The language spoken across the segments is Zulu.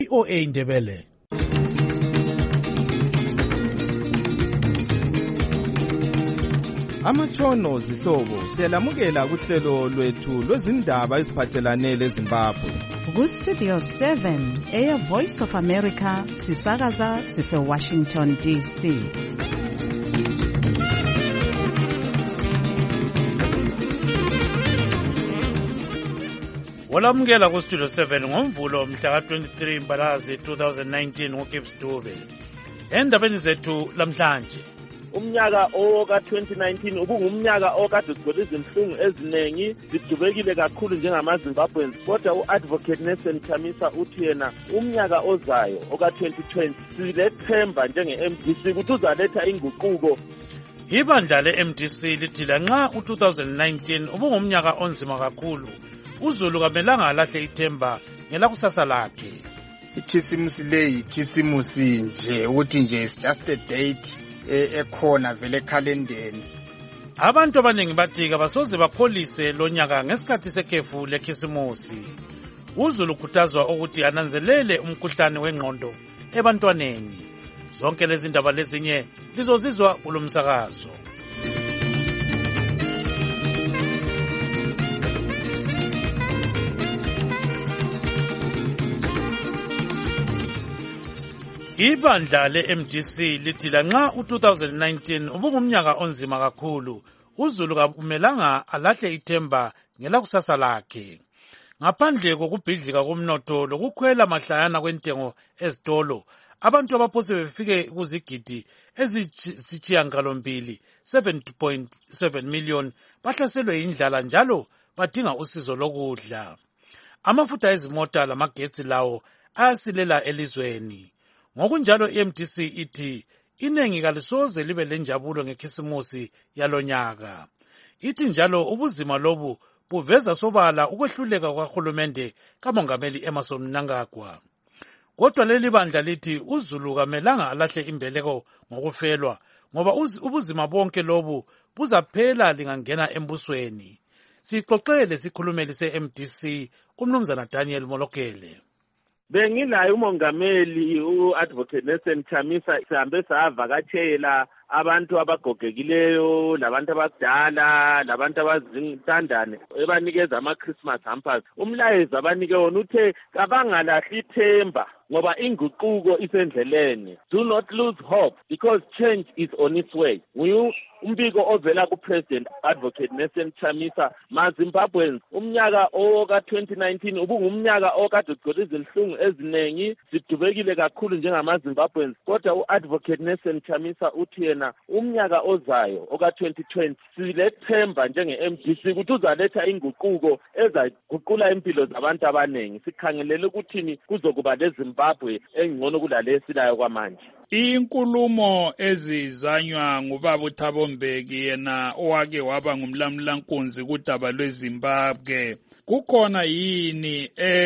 VOA Indebele. Amatshono zihlobo siyalamukela kuhlelo lwethu lwezindaba eziphathelane leZimbabwe. Ku-Studio 7 Air Voice of America sisakaza sise-Washington DC. Walamukela ku-Studio 7 ngomvulo mhla ka-23 Mbalazi 2019 ngoGibbs Dube. Endabeni zethu lamhlanje. Umnyaka oka-2019 ubungumnyaka okade sigcwele izinhlungu eziningi zidubekile kakhulu njengamaZimbabweans, kodwa u-Advocate Nelson Chamisa uthi yena umnyaka ozayo oka-2020 silethemba njenge-MDC ukuthi uzaletha inguquko. Ibandla le-MDC lithi lanxa u-2019 ubungumnyaka onzima kakhulu, uZulu kamelanga alahle ithemba ngelakusasa lakhe. Ikhisimusi leyi ikhisimusi nje ukuthi nje it's just a date ekhona vele ekhalendeni. Abantu abaningi bathi kabasoze bakholise lo nyaka ngesikhathi sekhefu lekhisimusi. uZulu ukhuthazwa ukuthi ananzelele umkhuhlane wengqondo ebantwaneni. Zonke lezi ndaba lezinye lizozizwa kulomsakazo. Ibandla le-MDC lithi lanxa u-2019 ubungumnyaka onzima kakhulu, uZulu kakumelanga alahle ithemba ngelakusasa lakhe. Ngaphandle kokubhidlika komnotho lokukhwela mahlayana kwentengo ezitolo, abantu abaphose befike kuzigidi ezisithiyagalombili 7.7 million bahlaselwe indlala njalo badinga usizo lokudla. Amafutha ezimota lamagetsi lawo ayasilela elizweni. Ngokunjalo iMDC ithi inengi kalisoze libe lenjabulo ngekhisimusi yalonyaka. Ithi njalo ubuzima lobu buveza sobala ukwehluleka kahulumende kamongameli Emmerson Mnangagwa. Kodwa leli bandla lithi uZulu kamelanga alahle imbeleko ngokufelwa, ngoba ubuzima bonke lobu buzaphela lingangena embusweni. Sixoxele sikhulumeli se-MDC uMnumzana Daniel Molokele. Bengilaye umongameli u-Advocate Nelson Chamisa sihambe savakatshela abantu abagogekileyo, labantu abadala, labantu abazintandane ebanikeza ama-Christmas hampers. Umlayezo abanike wona uthe kabangalahli ithemba ngoba inguquko isendleleni. Do not lose hope because change is on its way. Umbiko ovela ku-President Advocate Nelson Chamisa, maZimbabweans, umnyaka oka-2019 ubungumnyaka okade ugcwele izinhlungu eziningi zidubekile kakhulu njengamaZimbabweans, kodwa u-Advocate Nelson Chamisa uthi yena umnyaka ozayo oka-2020 silethemba njenge-MDC ukuthi uzaletha inguquko ezaguqula impilo zabantu abaningi. Sikhangelele ukuthini kuzokuba leZimbabwe engcono kulale esilayo kwamanje. Inkulumo ezizanywa ngubaba uThabo Mbeki, yena owake waba ngumlamulankunzi kudaba lweZimbabwe, kukhona yini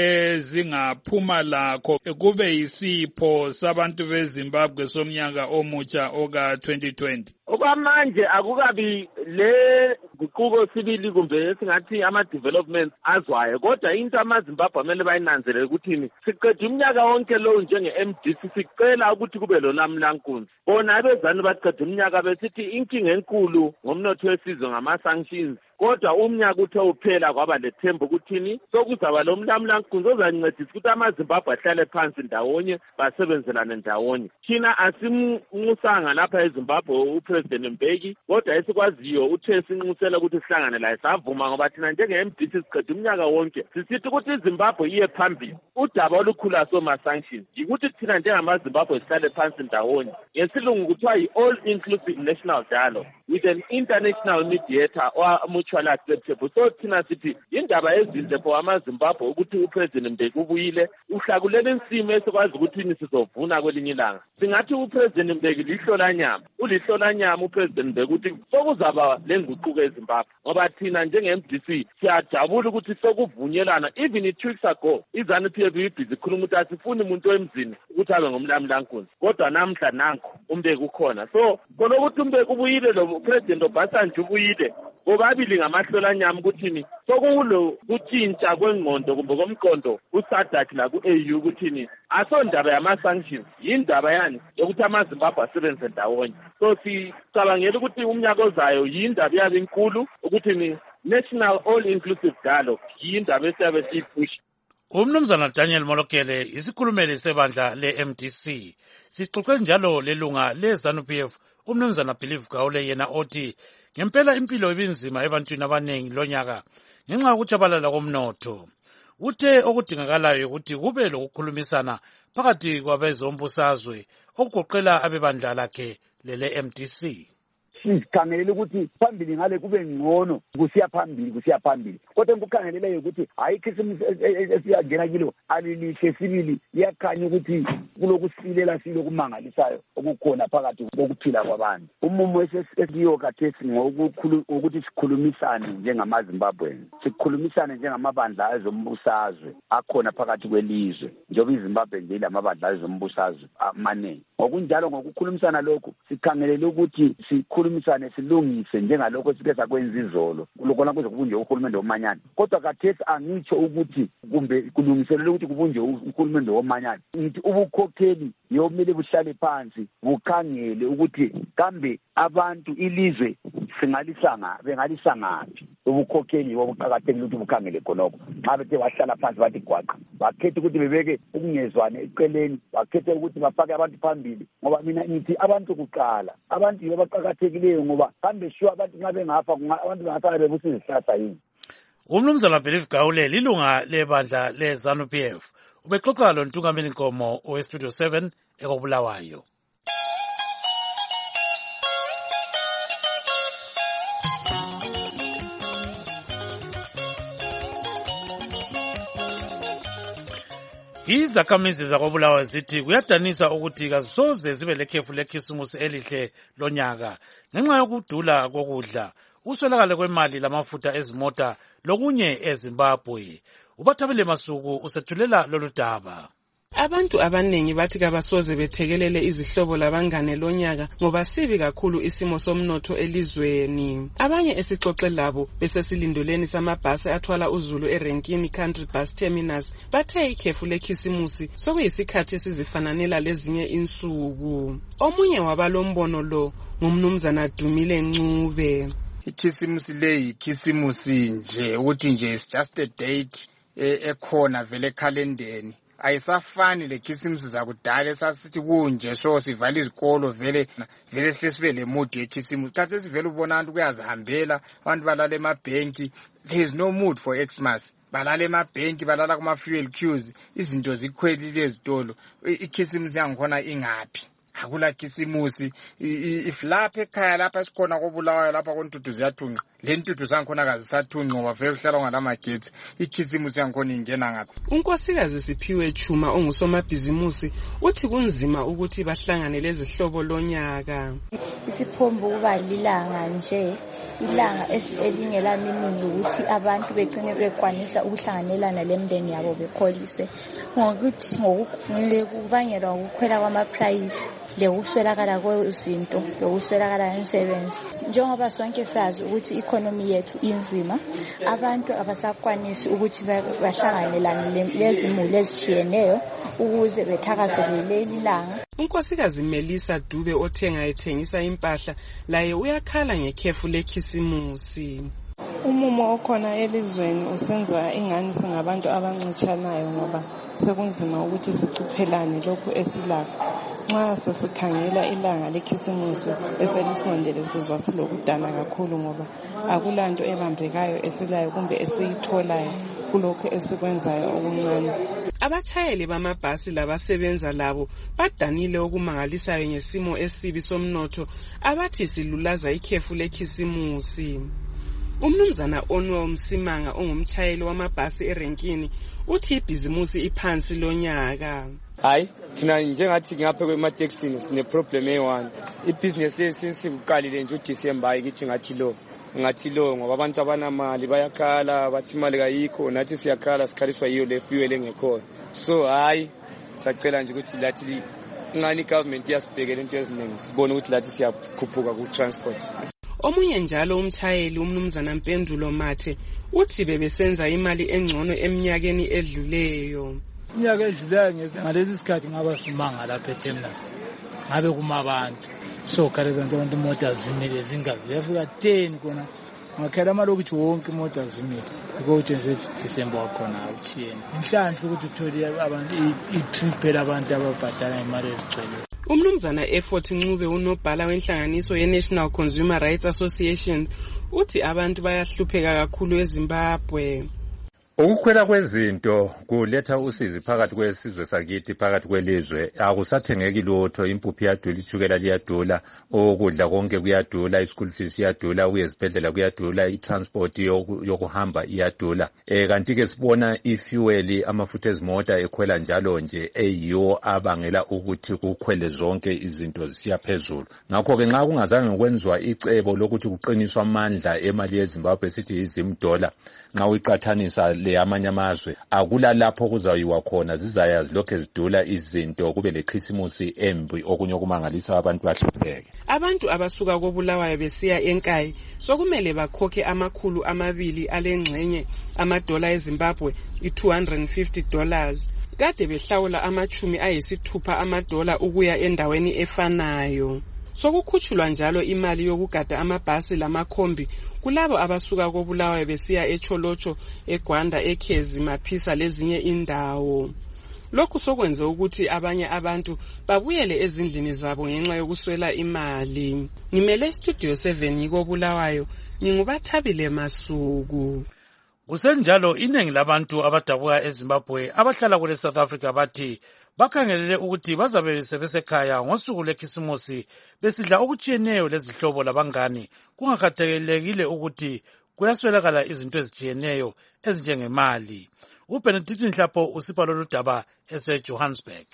ezingaphuma lakho kube yisipho sabantu beZimbabwe somnyaka omutsha oka-2020? Okwamanje akukabi le guquko sibili kumbe esingathi ama-developments azwayo, kodwa into amaZimbabwe amele bayinanzelele ukuthini, siqeda umnyaka wonke lowo njenge-MDC sicela ukuthi kube lolamlankunzi. Bona abezani baqeda umnyaka besithi inkinga enkulu ngomnotho wesizwe ngama-sanctions, kodwa umnyaka uthe uphela kwaba lethemba ukuthini sokuzaba lo mlamulankunzi ozancedisa ukuthi amaZimbabwe ahlale phansi ndawonye basebenzelane ndawonye. Thina asimnxusanga lapha eZimbabwe uPresident Mbeki, kodwa esikwaziyo uthe sinxusela ukuthi sihlangane laye savuma ngoba thina njenge-MDC siqeda umnyaka wonke sisithi ukuthi iZimbabwe iye phambili. Udaba olukhulu asoma-sanctions yikuthi thina njengamaZimbabwe sihlale phansi ndawonye. Ngesilungu kuthiwa yi-all inclusive national dialogue with an international mediator or mutual acceptable. So thina sithi indaba ezinhle for amaZimbabwe ukuthi uPresident Mbeki ubuyile uhlakulela insimo esikwazi ukuthi sizovuna kwelinye ilanga. Singathi uPresident Mbeki lihlolanyama, ulihlolanyama uPresident Mbeki ukuthi sokuzaba lenguquko eZimbabwe, ngoba thina njenge-MDC siyajabula ukuthi sokuvunyelana. Even 2 weeks ago iZANU-PF ibhizi khuluma ukuthi asifuni umuntu wemzini ukuthi abe ngumlamulankunzi, kodwa namhla nanku uMbeki ukhona. So khona ukuthi uMbeki ubuyile lo President Obasanjo ubuyile, bobabili ngamahlolanyama ukuthini sokulo kutshintsha kwengqondo kumbe komqondo kuSADC la ku-AU ukuthini asondaba yama-sanctions yindaba yani yokuthi amaZimbabwe asebenze ndawonye. So sicabangela ukuthi umnyaka ozayo yindaba yabe inkulu ukuthini national all inclusive dialogue yindaba esiyabe siyipusha. Umnumzana Daniel Molokele isikhulumeli sebandla le-MDC sixoxe njalo lelunga le-ZANU-PF umnumzana Believe Gawule yena othi ngempela impilo ibinzima ebantwini abanengi lonyaka ngenxa yokutshabalala komnotho. Uthe okudingakalayo ukuthi kube lokukhulumisana phakathi kwabezombusazwe okugoqela abebandla lakhe lele-MDC. Sikhangelele ukuthi phambili ngale kube ngcono kusiya phambili kodwa engikukhangeleleyo ukuthi hayi ikhisimusi esiyangena kilo alilihle sibili iyakhanya ukuthi kulokusilela kumangalisayo okukhona phakathi kokuphila kwabantu. Umumo esiyo khathesi ngokuthi sikhulumisane njengamaZimbabweni, sikhulumisane njengamabandla ezombusazwe akhona phakathi kwelizwe njengoba iZimbabwe nje ilamabandla ezombusazwe amaningi. Ngokunjalo ngokukhulumisana lokhu sikhangelele ukuthi sikhulumisane silungise njengalokho sike sakwenza izolo lokho kuze kubunje uhulumende womanyana. Kodwa khathesi angitsho ukuthi kumbe kulungiselele ukuthi kubunje uhulumende womanyana. Ngithi ubukhokheli yomele buhlale phansi bukhangele ukuthi kambe abantu ilizwe bengalisa ngaphi. Ubukhokheli bobuqakathekile ukuthi bukhangele khonokho. Xa bethe bahlala phansi bathi gwaqa bakhethe ukuthi bebeke ukungezwane eceleni, bakhethe ukuthi bafake abantu phambili ngoba mina ngithi abantu kuqala, abantu yibo baqakathekileyo ngoba kambe sure abantu nxa bengafa abantu bengasala bebusa izihlahla yini. Umnumzana Believe Gawule lilunga lebandla le-ZANU-PF ubexoxa loNtungameli Nkomo oweStudio 7 ekobulawayo. Izakhamizi zakobulawayo zithi kuyadanisa ukuthi kazisoze zibe lekhefu lekhisimusi elihle lonyaka ngenxa yokudula kokudla, uswelakale kwemali lamafutha ezimota lokunye eZimbabwe. Ubathabile Masuku usethulela lolu daba. Abantu abanengi bathi kabasoze bethekelele izihlobo labangane lonyaka ngoba sibi kakhulu isimo somnotho elizweni. Abanye esixoxe labo besesilindoleni samabhasi athwala uZulu eRenkini Country Bus Terminus bathe ikhefu lekhisimusi sokuyisikhathi esizifananela lezinye insuku. Omunye wabalombono lo ngumnumzana Dumile Ncube. Ikhisimusi leyi ikhisimusi nje ukuthi nje is just a date ekhona vele ekhalendeni. Ayisafani lekhisimusi zakudala esasithi kunje so sivala izikolo vele sibe le mood yekhisimusi. Khathi sivele ubona abantu kuyazihambela, abantu balala emabhenki. There is no mood for Xmas. Balala emabhenki, balala kuma-fuel queues, izinto zikhwelile ezitolo. Ikhisimusi yangikhona ingaphi? Akula khisimusi. If lapha ekhaya lapha sikhona kobulawayo lapha koNtutu ziyathunqa, le Ntutu zangikhona kazisathunqa ngoba vele kuhlala ngalamagetsi. Ikhisimusi yangikhona ingena ngaphi? Unkosikazi Siphiwe Chuma ongusomabhizimusi uthi kunzima ukuthi bahlangane lezihlobo lonyaka. Isiphombo kuba lilanga nje, ilanga elingela miningi ukuthi abantu begcine bekwanisa ukuhlanganelana lemndeni yabo bekholise ngokuthi ngokubangelwa ukukhwela kwama-price lekuswelakala kwezinto lokuswelakala kwemisebenzi. Njengoba sonke sazi ukuthi economy yethu inzima, abantu abasakwanisi ukuthi bahlanganelane lezimuli ezitshiyeneyo ukuze bethakazelele ilanga. Unkosikazi Melissa Dube othenga ethengisa impahla laye uyakhala ngekhefu lekhisimusi. Umumo okhona elizweni usenza ingani singabantu abancishanayo ngoba sekunzima ukuthi sicuphelane lokhu esilakho. Nxa sesikhangela ilanga lekhisimusi eselisondele sizwa silokudana kakhulu ngoba akulanto ebambekayo esilayo kumbe esiyitholayo kulokhu esikwenzayo okuncane. Abatshayeli bamabhasi labasebenza labo badanile okumangalisayo ngesimo esibi somnotho abathi silulaza ikhefu lekhisimusi. Umnumzana Onwe Msimanga ongumtshayeli wamabhasi eRenkini uthi ibhizimusi iphansi lonyaka. Hayi, thina njengathi ngapha kwemateksini sine problem eyi-1. Ibhizinesi lesi sikuqalile nje uDisemba ayikithi ngathi lo ngoba abantu abanamali bayakhala bathi imali kayikho, nathi siyakhala sikhaliswa yiyo le fuel engekhona. So hayi sacela nje ukuthi lathi ngani government yasibhekela into eziningi sibone ukuthi lathi siyakhuphuka ku transport. Omunye njalo umtshayeli umnumzana Mpendulo Mathe uthi bebesenza imali engcono eminyakeni edluleyo. Iminyaka edluleyo ngalesi sikhathi ngaba simanga lapha eTerminus. Ngabe kuma abantu. So khareza nje abantu imoto zimile zingazi. Yafika 10 kona. Ngakhela malokuthi wonke imoto zimile. Ukuthi nje December wakhona uchiyeni. Inhlanhla ukuthi uthole abantu itrip abantu ababhadala imali ezicelo. Umnumzana Effort Ncube unobhala wenhlanganiso ye-National Consumer Rights Association uthi abantu bayahlupheka kakhulu eZimbabwe. Ukukhwela kwezinto kuletha usizi phakathi kwesizwe sakithi phakathi kwelizwe akusathengeki lutho impuphu iyadula ithukela liyadula okudla konke kuyadula ischool fees iyadula uyezibhedlela kuyadula itransport yokuhamba iyadula kanti ke sibona ifuel amafutha ezimota ekhwela njalo nje eyiwo abangela ukuthi kukhwele zonke izinto zisiya phezulu ngakho ke nxa kungazange kwenziwa icebo lokuthi kuqiniswa amandla emali yeZimbabwe sithi $1 nxa uyiqathanisa le amanye amazwe akula lapho kuzayiwa khona zizaya zilokhe zidula izinto kube leChristmas embi okunye okumangalisa abantu bahlupheke. Abantu abasuka koBulawayo besiya eNkayi sokumele bakhokhe $200 alengxenye amadola eZimbabwe $250 kade behlawula $60 ukuya endaweni efanayo. Sokukhutshulwa njalo imali yokugada amabhasi lamakhombi kulabo abasuka koBulawayo besiya eCholocho, eGwanda, eKhezi, Maphisa lezinye indawo. Lokhu sokwenze ukuthi abanye abantu babuyele ezindlini zabo ngenxa yokuswela imali. Ngimele Studio 7 yikoBulawayo, nginguBathabile Masuku. Kusenjalo iningi labantu abadabuka eZimbabwe abahlala kule South Africa bathi bakhangelele ukuthi bazabe sebesekhaya ngosuku lweKhisimusi besidla okutshiyeneyo lezihlobo labangani kungakhathalekile ukuthi kuyaswelakala izinto ezitshiyeneyo ezinjengemali. uBenedict Nhlapho usipha lolu daba eseJohannesburg.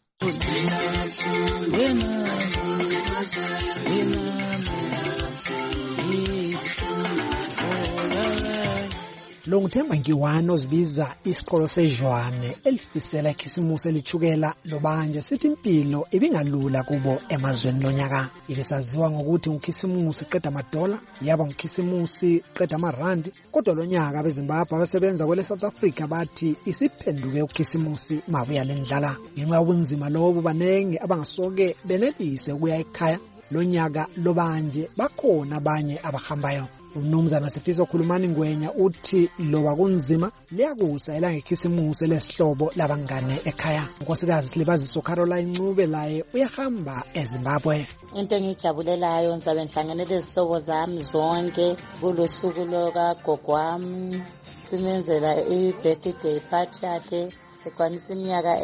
Lo nguThemba Nkiwane ozibiza isikolo seJwane elifisela ikhisimusi elithukela lobanje sithi impilo ibingalula kubo emazweni lonyaka. Ibisaziwa ngokuthi ukhisimusi qeda amadola yaba ukhisimusi qeda amarandi kodwa lonyaka beZimbabwe abasebenza kwele South Africa bathi isiphenduke ukhisimusi mabuya lendlala. Ngenxa yobunzima lobo banenge abangasoke benelise ukuya ekhaya lonyaka lobanje bakhona abanye abahambayo. Umnumzana Sifiso Khulumani Ngwenya uthi loba kunzima liyakusa elangekhisimusi lesihlobo labangane ekhaya. Unkosikazi Silibaziso Caroline Ncube laye uyahamba eZimbabwe. Into engijabulelayo ngizabe ngihlangene lezihlobo zami zonke kulosuku lokagogo wami simenzela i-birthday party yakhe ekwanisa iminyaka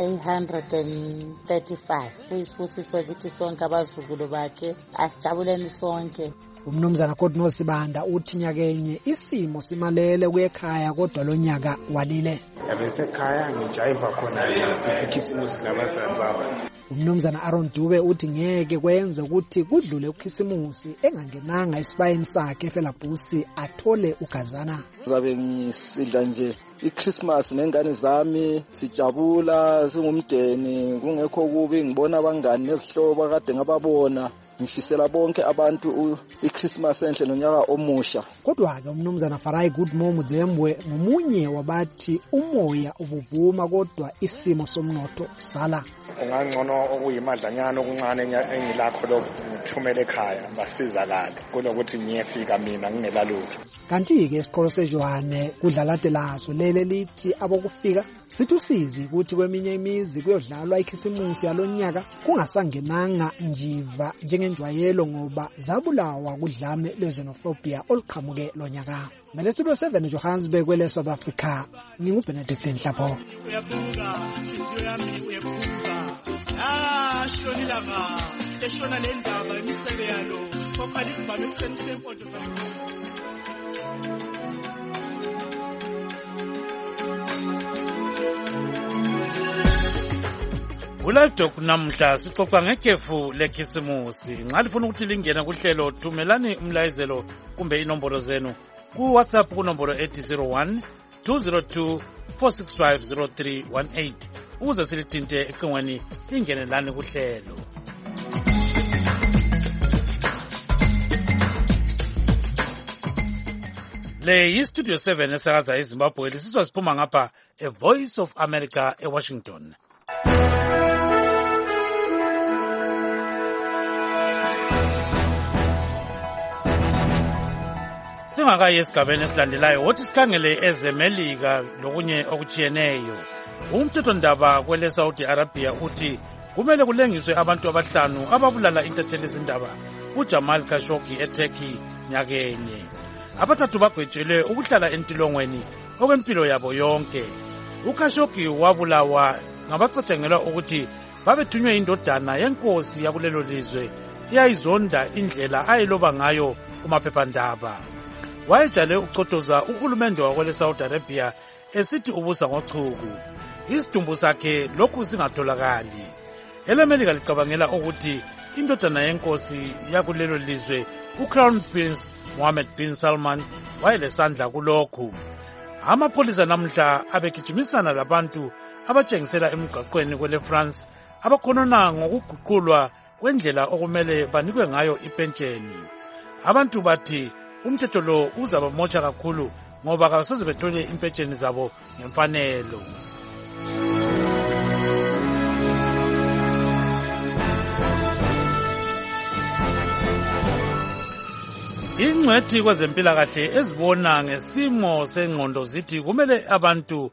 135 kuyisibusiso kithi sonke abazukulu bakhe asijabuleni sonke. Umnumzana Kodno Sibanda uthi nyakenye isimo simalele kuyekhaya kodwa lonyaka walile. Yabesekhaya ngijayiva khona ikhisimusi nabazali baba. Umnumzana Aaron Dube uthi ngeke kwenze ukuthi kudlule ukhisimusi engangenanga esibayeni sakhe eFelabhusi athole ugazana. Ngabe ngisidla nje iChristmas nengane zami sijabula singumdeni kungekho kubi ngibona abangani nezihlobo kade ngababona. Ngifisela bonke abantu iChristmas enhle nonyaka omusha. Kodwa ke umnumzana Farai Goodmo Mudzembwe ngomunye wabathi umoya ubuvuma kodwa isimo somnotho sala. Ungangcono okuyimadlanyana okuncane engilakho lokuthumela ekhaya basizakala kunokuthi ngiyefika mina ngingelalutho. Kanti ke isikolo seJwane kudlalate lazo lele lithi abokufika sithusizi ukuthi kweminye imizi kuyodlalwa ikhisimusi yalonyaka kungasangenanga njiva njengenjwayelo ngoba zabulawa kudlame lwezenophobia oluqhamuke lonyaka. Mele Studio 7 Johannesburg kwele South Africa nginguBenedict Nhlapho. Shonilanga eshona lendaba emisebe yalo kokali sibame semfoto Kulajok namhla sixoxa ngekhefu lekhisimusi. Nxa lifuna ukuthi lingene kuhlelo thumelani umlayezelo kumbe inombolo zenu ku WhatsApp kunombolo 801 202 4650318 ukuze silithinte ecingweni lingene lani kuhlelo. Le yi-Studio 7 esakaza eZimbabwe lisizwa siphuma ngapha eVoice of America eWashington. Singakayi esigabeni esilandelayo wothi sikhangele ezemelika lokunye okutshiyeneyo. Umthethondaba kwele Saudi Arabia uthi kumele kulengiswe abantu abahlanu ababulala intatheli zindaba uJamal Khashoggi eTurkey nyakenye. Abathathu bagwetshelwe ukuhlala entilongweni okwempilo yabo yonke. UKhashoggi wabulawa ngabacatshangelwa ukuthi babethunywe indodana yenkosi yakulelo lizwe iyayizonda indlela ayiloba ngayo kumaphephandaba. Wayejale ukucotoza uhulumende wakwele Saudi Arabia esithi ubusa ngochuku. Isidumbu sakhe lokhu singatholakali. EleMelika licabangela ukuthi indodana yenkosi yakulelo lizwe uCrown Prince Mohammed bin Salman wayelesandla kulokhu. Amapholisa namhla abegijimisana labantu abatshengisela emgwaqweni kwele France abakhonona ngokuguqulwa kwendlela okumele banikwe ngayo ipentsheni. Abantu bathi umthetho lo uzabamotsha kakhulu ngoba kasoze bethole impentsheni zabo ngemfanelo. Ingcwethi kwezempilakahle ezibona ngesimo sengqondo zithi kumele abantu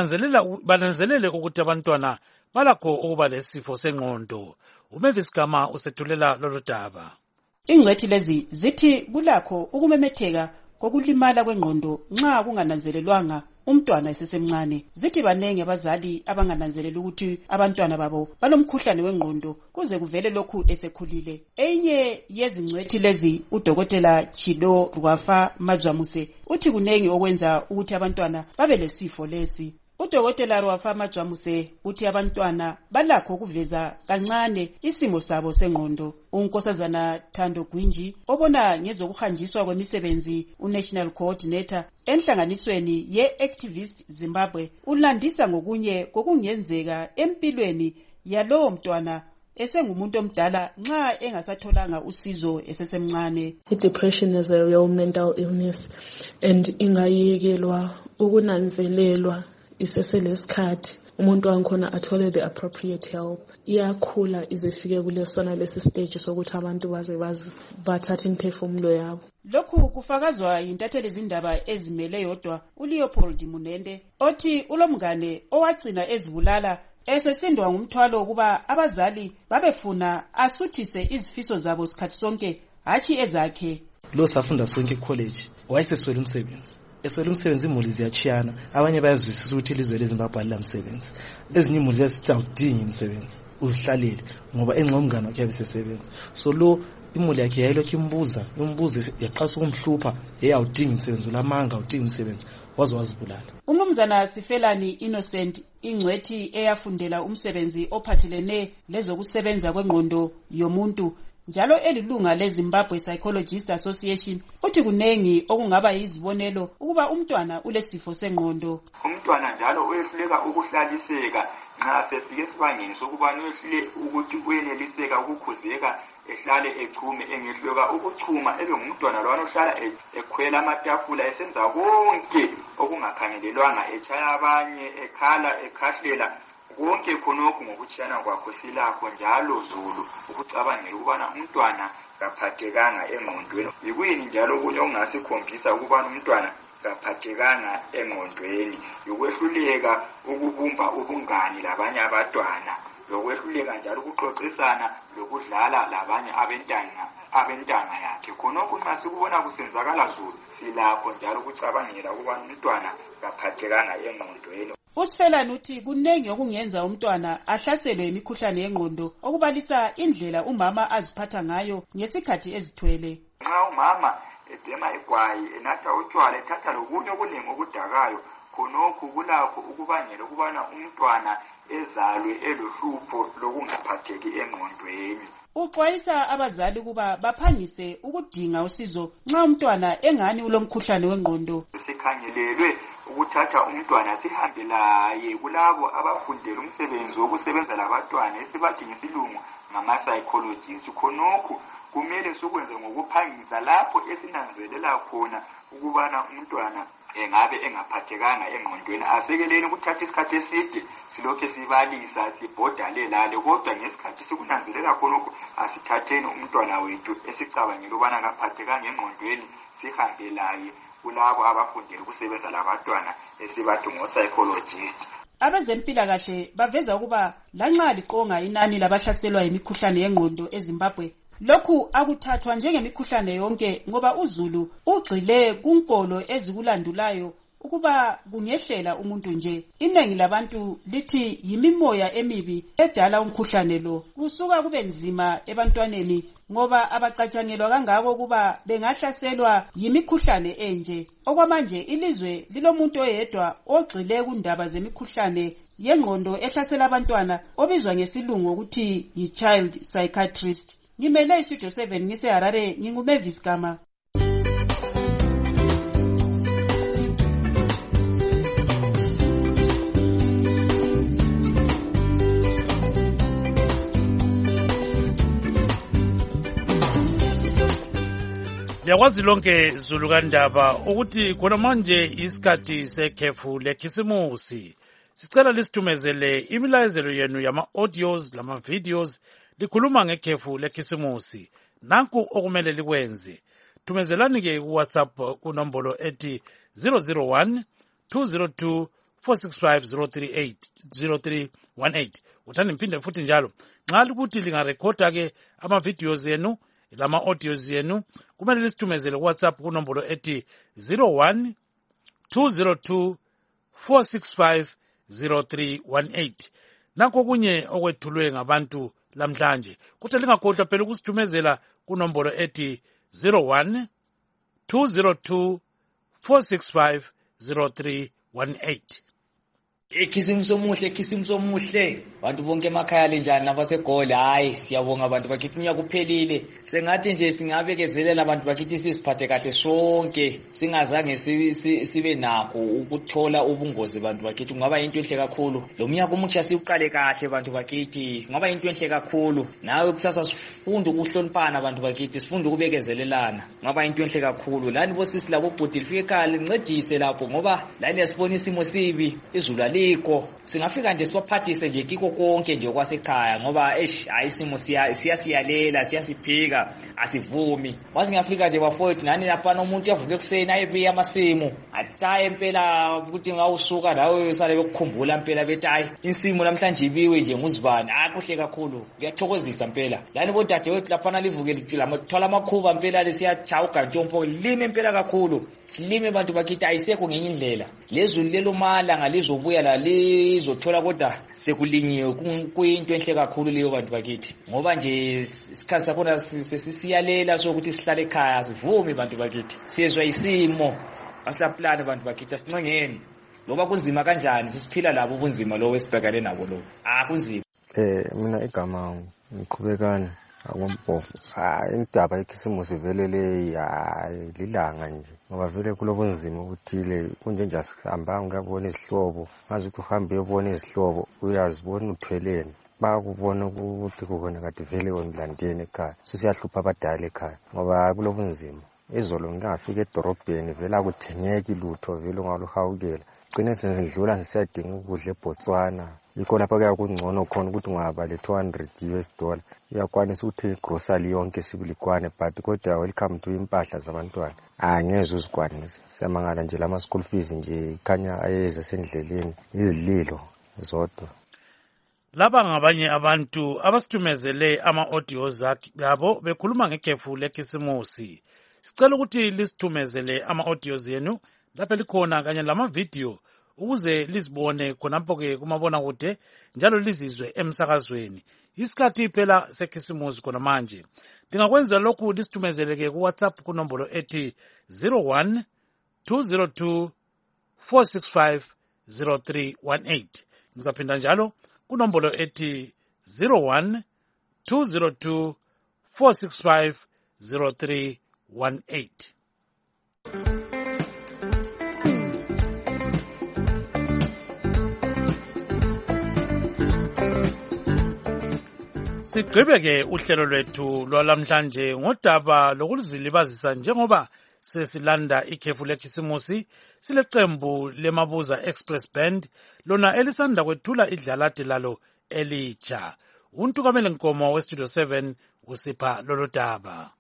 bananzelele ukuthi abantwana balakho ukuba lesifo sengqondo. uMavis Gama usethulela lolu daba. Ingcwethi lezi zithi kulakho ukumemetheka kokulimala kwengqondo nxa kungananzelelwanga umntwana esesemncane. Zithi banenge abazali abangananzeleli ukuthi abantwana babo balomkhuhlane wengqondo kuze kuvele lokhu esekhulile. Enye yezingcwethi lezi uDokotela Chido Rwafa Majamuse uthi kunengi okwenza ukuthi abantwana babe lesifo lesi. UDokotela Rwafa Majamuse uthi abantwana balakho ukuveza kancane isimo sabo sengqondo. Unkosazana Thando Gwinji obona ngezokuhanjiswa kwemisebenzi uNational Coordinator enhlanganisweni ye-Activist Zimbabwe ulandisa ngokunye kokungenzeka empilweni yalowo mntwana esengumuntu omdala nxa engasatholanga usizo esesemncane. Depression is a real mental illness and ingayekelwa ukunanzelelwa iseselesikhathi umuntu wankhona athole the appropriate help. Iyakhula izefike kulesona lesi stage sokuthi abantu baze bathathe imphefumulo yabo. Lokhu kufakazwa yintatheli zindaba ezimele yodwa uLeopold Munende othi ulomngane owagcina ezibulala esesindwa ngumthwalo kuba abazali babefuna asuthise izifiso zabo sikhathi sonke hathi ezakhe. Lo safunda sonke college wayeseswela umsebenzi. Eswela umsebenzi imuli ziyachiyana, abanye bayazwisisa ukuthi ilizwe leZimbabwe alilamsebenzi. Ezinye imuli ziyasithi awudingi umsebenzi, uzihlalele ngoba engqomngane wakhe yabesesebenza. So lo imuli yakhe yayilokhu imbuza yaqasa ukumhlupha, awudingi umsebenzi, ulamanga awudingi umsebenzi, waze wazibulala. Umnumzana Sifelani Innocent ingcwethi eyafundela umsebenzi ophathelene lezokusebenza kwengqondo yomuntu njalo elilunga leZimbabwe Psychologist Association uthi kunengi okungaba yizibonelo ukuba umntwana ulesifo sengqondo. Umntwana njalo uyehluleka ukuhlaliseka nxa sefike esibangeni sokuba uyehlule ukuthi uyeneliseka ukukhuzeka ehlale echume engehluleka ukuchuma ebe ngumntwana lo ohlala ekhwela amatafula esenza konke okungakhangelelwanga echaya abanye ekhala ekhahlela konke khonokho ngokutshiyana kwakho silakho njalo Zulu ukucabangela ukubana umntwana kaphathekanga engqondweni. Yikuyini njalo okunye okungasikhombisa ukubana umntwana kaphathekanga engqondweni? Yokwehluleka ukubumba ubungani labanye abantwana, lokwehluleka njalo ukuxoxisana lokudlala labanye abentanga yakhe. Khonokho nxa sikubona kusenzakala Zulu silakho njalo ukucabangela ukubana umntwana kaphathekanga engqondweni. Usifelani uthi kunengi okungenza umntwana ahlaselwe imikhuhlane yengqondo okubalisa indlela umama aziphatha ngayo ngesikhathi ezithwele. Nxa umama edema igwayi enatha utshwala ethatha lokunye okuningi okudakayo khonokho kulakho ukubangela ukubana umntwana ezalwe elohlupho lokungaphatheki engqondweni. Uxwayisa abazali kuba baphangise ukudinga usizo nxa umntwana engani ulomkhuhlane wengqondo. Sikhangelelwe ukuthatha umntwana sihambe laye kulabo abafundela umsebenzi wokusebenza labantwana esibathi ngesilungu ngama-psychologists. Khonokho kumele sokwenze ngokuphangisa lapho esinanzelela khona ukubana umntwana engabe engaphathekanga engqondweni. Asekeleni ukuthatha isikhathi eside silokhe sibalisa sibhodale lale, kodwa ngesikhathi sikunanzelela khonokho asithatheni umntwana wethu esicabangela ukubana akaphathekanga engqondweni sihambe laye kulabo abafundela ukusebenza labantwana esibathi ngo-psychologist. Abezempilakahle baveza ukuba lanxa liqonga inani labahlaselwa yimikhuhlane yengqondo eZimbabwe, lokhu akuthathwa njengemikhuhlane yonke ngoba uZulu ugxile kunkolo ezikulandulayo ukuba kungehlela umuntu nje. Inengi labantu lithi yimimoya emibi edala umkhuhlane lo. Kusuka kube nzima ebantwaneni ngoba abacatshangelwa kangako kuba bengahlaselwa yimikhuhlane enje. Okwamanje ilizwe lilomuntu oyedwa ogxile kundaba zemikhuhlane yengqondo ehlasela abantwana obizwa ngesilungu ukuthi yi-child psychiatrist. Ngimele iStudio 7 ngiseHarare, nginguMavis Gama. Yakwazi lonke Zulu kandaba ukuthi khona manje isikhathi sekhefu lekhisimusi. Sicela lisithumezele imilayezelo yenu yama-audios lama-videos likhuluma ngekhefu lekhisimusi. Nanku okumele likwenze. Thumezelani-ke ku-WhatsApp kunombolo ethi 001-202-465-0318. Uthanda mphinde futhi njalo. Nxa likuthi lingarekhoda-ke ama-videos yenu lama-audios yenu, kumele lisithumezele ku-WhatsApp kunombolo ethi 01-202-465-0318. Nakho kunye okwethulwe ngabantu lamhlanje. Kuthi lingakhohlwa phela ukusithumezela kunombolo ethi 01-202-465-0318. Khisimusi omuhle bantu bonke emakhaya lenjani nabaseGoli. Hayi siyabonga abantu bakithi, unyaka uphelile. Sengathi nje singabekezelela abantu bakithi sisiphathe kahle sonke, singazange sibe nakho ukuthola ubungozi bantu bakithi. Kungaba into enhle kakhulu lo mnyaka omutsha, siuqale kahle bantu bakithi. Kungaba into enhle kakhulu. Nawe kusasa sifunde ukuhloniphana bantu bakithi, sifunde ukubekezelelana. Kungaba into enhle kakhulu. Lani bosisi labo bhuti lifike ekhaya lincedise lapho, ngoba lani yasibona isimo sibi, izulu singafika nje sibaphathise nje kiko konke nje kwasekhaya, ngoba hayi isimo siyasiyalela siyasiphika, asivumi. Masingafika nje bafowethu nani lapha umuntu yavuka ekuseni ayebiya amasimu athaye impela ukuthi ngawusuka nawe sale bekukhumbula impela bethi hayi insimo namhlanje ibiwe nje nguzibani. Kuhle kakhulu, kuyathokozisa impela. Lani bodade wethu lapha livuke lithola amakhuba impela lesiyachawuka ntshompo, lime impela kakhulu, silime bantu bakithi. Ayisekho ngenye indlela, lezulu lelomala ngalizobuya la lizothola, kodwa sekulinyiwe. Kuyinto enhle kakhulu leyo bantu bakithi, ngoba nje isikhathi sakhona sesiyalela sokuthi sihlale ekhaya, sivumi bantu bakithi. Siyezwa isimo, asilaplane bantu bakithi, asincengeni loba kunzima kanjani, sisiphila labo ubunzima lowo esibhekane nabo lowo. Kunzima. Mina igama ngiqhubekana akwampofu. Indaba yekhisimusi vele le lilanga nje, ngoba vele kulobunzima obuthile. Kunje nje asihambanga ukuyabona izihlobo, ngazi ukuthi uhambe uyobona izihlobo uyazibona uthweleni, bakubona ukuthi kubona kade vele wemlandeni ekhaya. Siyahlupha abadala ekhaya ngoba kulobunzima. Izolo ngingafika edorobheni vele akuthengeki lutho, vele ungaluhawukela. Gcine senzidlula sisiyadinga ukudla eBotswana. Yikho lapha kuya kungcono khona ukuthi ungaba le$200 uyakwanisa ukuthi igrocery yonke sibilikwane, but kodwa welcome to impahla zabantwana angeze uzikwanise. Siyamangala nje lama school fees nje khanya ayeza sendleleni, izidlilo zodwa. Laba ngabanye abantu abasithumezele ama-audios abo bekhuluma ngekhefu lekhisimusi. Sicela ukuthi lisithumezele ama-audios yenu lapha likhona kanye lama-video ukuze lizibone khonapho-ke kumabonakude njalo lizizwe emsakazweni. Isikhathi phela sekhisimusi khona manje. Lingakwenza lokhu lisithumezele-ke ku-WhatsApp kunombolo ethi 01-202-465-0318. Ngizaphinda njalo kunombolo ethi 01-202-465-0318. Sigqibe-ke uhlelo lwethu lwalamhlanje ngodaba lokuzilibazisa njengoba sesilanda ikhefu lekhisimusi sileqembu lemabuza Express Band lona elisanda kwethula idlalade lalo elitsha. Untukamele Nkomo weStudio 7 usipha lolo daba.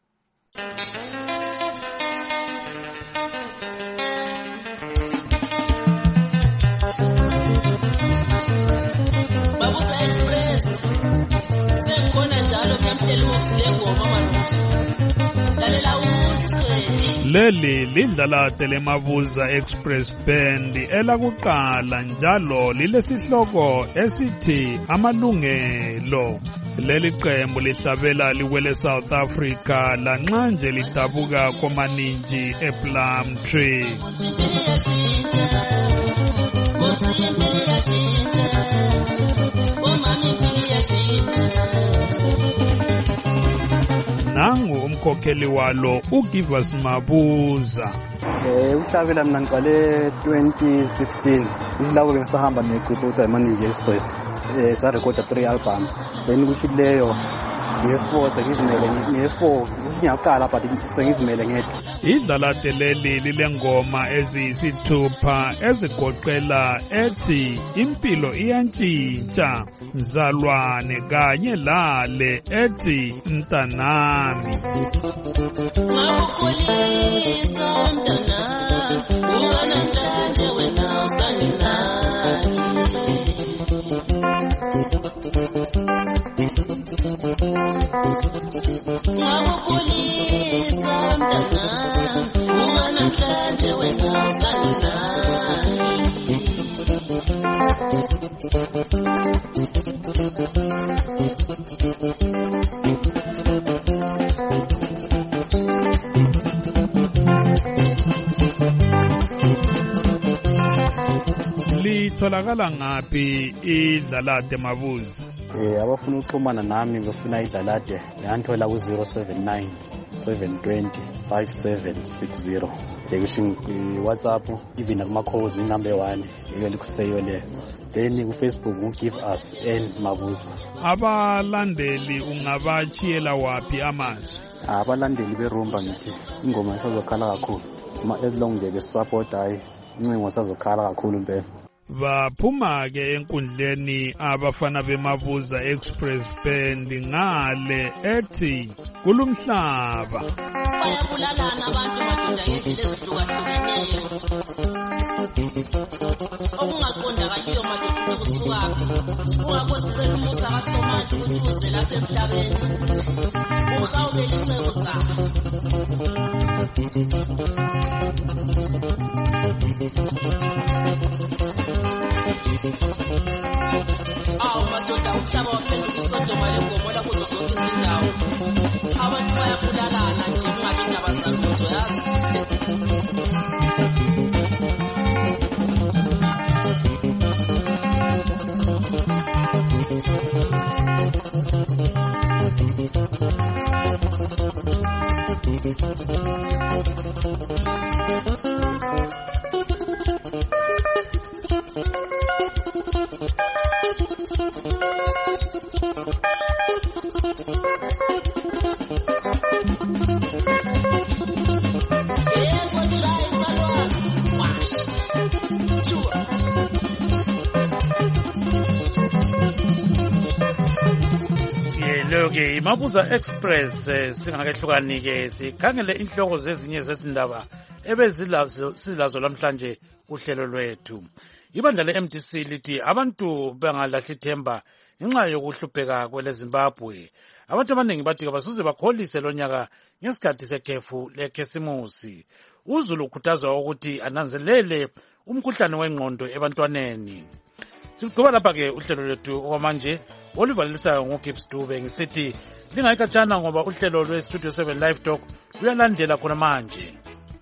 Leli lidlalade lemabuza Express Band elakuqala njalo lilesihloko esithi amalungelo. Leli qembu lihlabela liwele South Africa lanxa nje lidabuka komaninji ePlum Tree. Nangu umkhokheli walo uGivas Mabuza. Uhlabela mina ngiqale 2016. Izilabo bengisahamba negroup ukuthi ayimanage Express. Sa record 3 albums. Then kushibleyo ngesport ngizimele ngesport ngiyaqala but sengizimele ngedwa. Idlalade leli lilengoma eziyisithupha ezigoqela ethi impilo iyantshintsha mzalwane kanye lale ethi mntanami. Ngakukhulisa mntanami unganamhlanje wena usanginaki. Ngakukhulisa mntanami unganamhlanje wena usanginaki. Litholakala ngaphi idlalade Mabuza? Abafuna ukuxhumana nami bafuna idlalade nganthola ku 079 720 5760. Yekusho WhatsApp even nakuma calls number 1 ngelikhuseywe le. Then ku Facebook ugive us and Mabuza. Abalandeli ungabachiyela wapi amazwi? Abalandeli berumba ngithi ingoma isazokhala kakhulu. As long nje besupport hayi incingo sazokhala kakhulu impela. Baphuma ke enkundleni abafana bemabuza Express Band ngale ethi kulumhlaba. Bayabulalana abantu madoda ngendlela ezihlukahlukene. Okungaqondakaliyo madoda kusukaphi. Ungakho sicela umusa kaSomali ukuthi uze lapha emhlabeni. Uhawukele iseko sakhe. Madoda umhlaba waphenduka isodoma lengomola kuzo zonke izindawo. Abantu bayabulalana nje kungabi indaba zalutho yazi. Loke imabuza Express singakehlukani ke sikhangele inhloko zezinye zezindaba silazo lamhlanje uhlelo lwethu. Ibandla leMDC lithi abantu bangalahli ithemba ngenxa yokuhlupheka kweleZimbabwe. Abantu abaningi bathi basuze bakholise lonyaka ngesikhathi sekhefu lekhisimusi. UZulu ukhuthazwa ukuthi ananzelele umkhuhlane wengqondo ebantwaneni. Sigqiba lapha ke uhlelo lwethu okwamanje oluvalisayo ngoGibbs Dube ngisithi lingayikatshana ngoba uhlelo lweStudio 7 Live Talk luyalandela khona manje.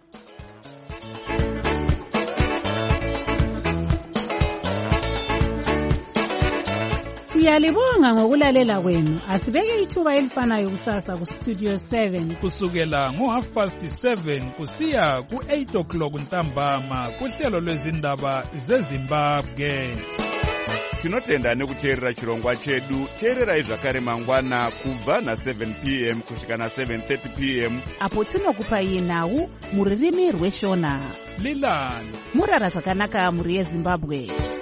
Siyalibonga ngokulalela kwenu. Asibeke ithuba elifanayo kusasa kuStudio 7 kusukela ngo7:30 kusiya ku8 o'clock ntambama kuhlelo lwezindaba zeZimbabwe. tinotenda nekuteerera chirongwa chedu. teererai zvakare mangwana kubva na7 p.m. kusvika na7:30 p.m. apo tinokupai nhau muririmi rweshona. lilani murara zvakanaka mhuri yezimbabwe.